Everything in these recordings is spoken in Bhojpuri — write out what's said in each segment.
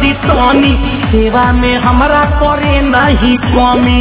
जदी तनी सेवा में हमरा करे नहीं कमी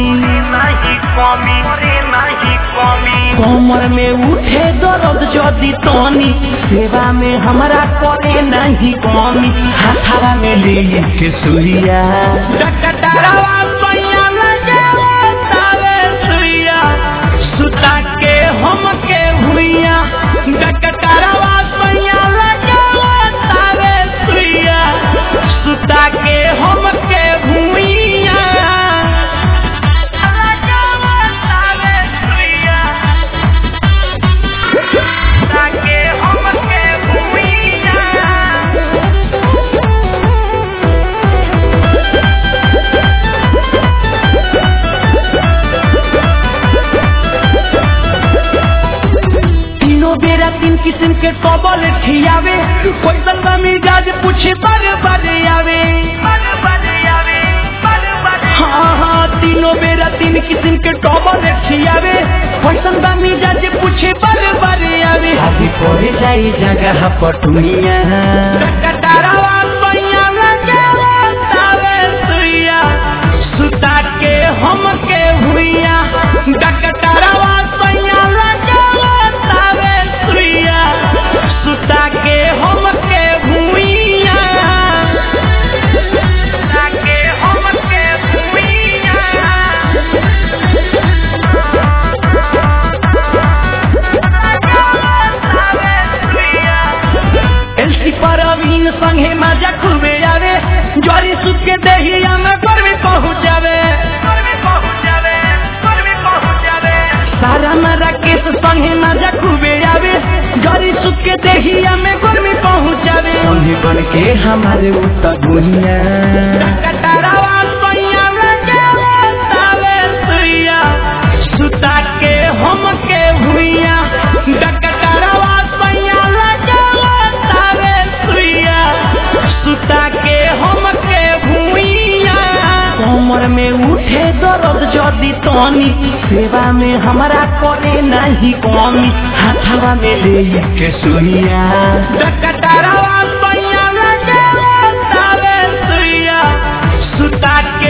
कमर में उठे दर्द जदी तनी सेवा में हमरा करे नहीं कमी हाथवा में ले के सुइया डकटरवा पैया लगे तावे सुइया सुता के हम के हुइया डकटरवा पैया लगे तावे सुइया सुता के हम के हुइया बेरा तीन किस्म के कबल खियावे कोई संगा मिजाज पूछे पर आवे हाँ तीनों बेरा तीन किस्म के कबल खियावे कोई संगा मिजाज पूछे पर आवे आदि पड़े जाई जगह पटुनिया डकटरवा पैया लगे तावे सुइया सुता के हम के हुइया डकटरवा पैया लगे सुता के हम के भुइया सुता के हम के भुइया एलसी पर अमीन संगे मजा खूबे आवे ज्वारी सुत के दहिया में परवे पहुँचावे सारा मरा केस संगे मजा खूबे आवे गरी सुख के देहिया में गर्मी पहुँचावे उन्हीं बन के हमारे उत्तर दुनिया डकटरवा पैया लगे तावे सुइया सुता के हम के हुइया डकटरवा पैया लगे तावे सुइया सुता के हम के हुइया कमर में उठे दर्द जदी तनी सेवा में हमरा करे नहीं कमी हाथवा में ले के सुइया डकटरवा पैया लगे तावे सुइया सुता के